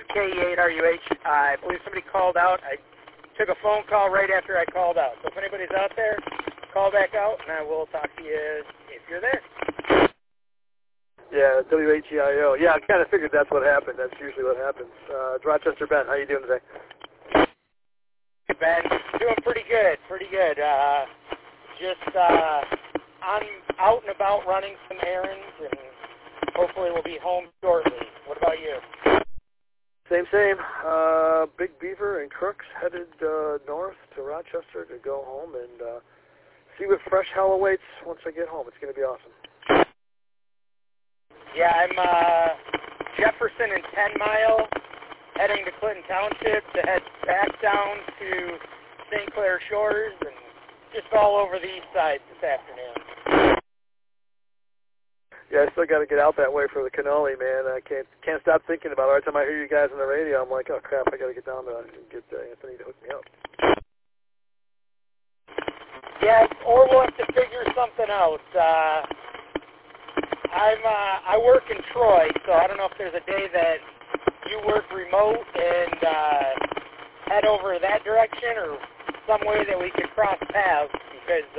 KE8RUH. I believe somebody called out. I took a phone call right after I called out. So if anybody's out there, call back out, and I will talk to you if you're there. Yeah, WHEIO. Yeah, I kind of figured that's what happened. That's usually what happens. It's Rochester Ben. How you doing today? Hey, Ben, doing pretty good, I'm out and about running some errands, and hopefully we'll be home shortly. What about you? Same. Big Beaver and Crooks headed north to Rochester to go home and see what fresh hell awaits once I get home. It's going to be awesome. Yeah, I'm Jefferson and 10 Mile, heading to Clinton Township to head back down to St. Clair Shores and just all over the east side this afternoon. Yeah, I still got to get out that way for the cannoli, man. I can't stop thinking about it. Every time I hear you guys on the radio, I'm like, oh crap, I got to get down there and get Anthony to hook me up. Yeah, or we'll have to figure something out. I work in Troy, so I don't know if there's a day that you work remote and head over that direction, or some way that we could cross paths, because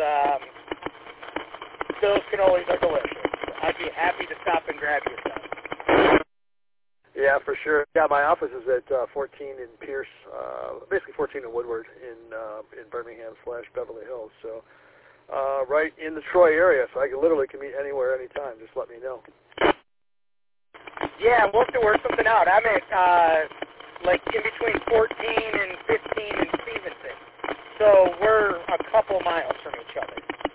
those cannolis are delicious. I'd be happy to stop and grab you some. Yeah, for sure. Yeah, my office is at 14 in Pierce, basically 14 in Woodward in Birmingham/Beverly Hills. So right in the Troy area, so I can literally meet anywhere, anytime. Just let me know. Yeah, we'll have to work something out. I'm at like in between 14 and 15 in Stevenson, so we're a couple miles from each other.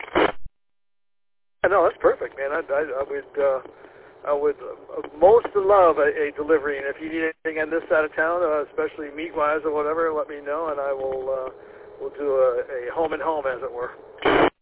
No, that's perfect, man. I would most love a delivery, and if you need anything on this side of town, especially meat-wise or whatever, let me know, and I will we'll do a home and home, as it were.